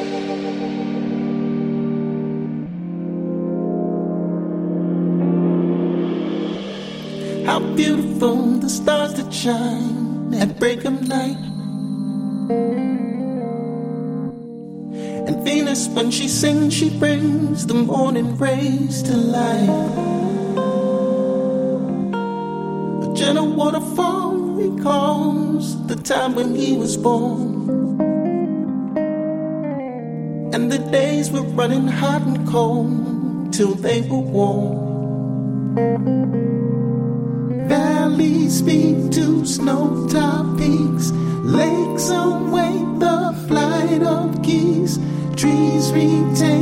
How beautiful the stars that shine at break of night. And Venus, when she sings, she brings the morning rays to life. A gentle waterfall recalls the time when he was born. And the days were running hot and cold till they were warm. Valleys speak to snow-topped peaks. Lakes await the flight of geese. Trees retain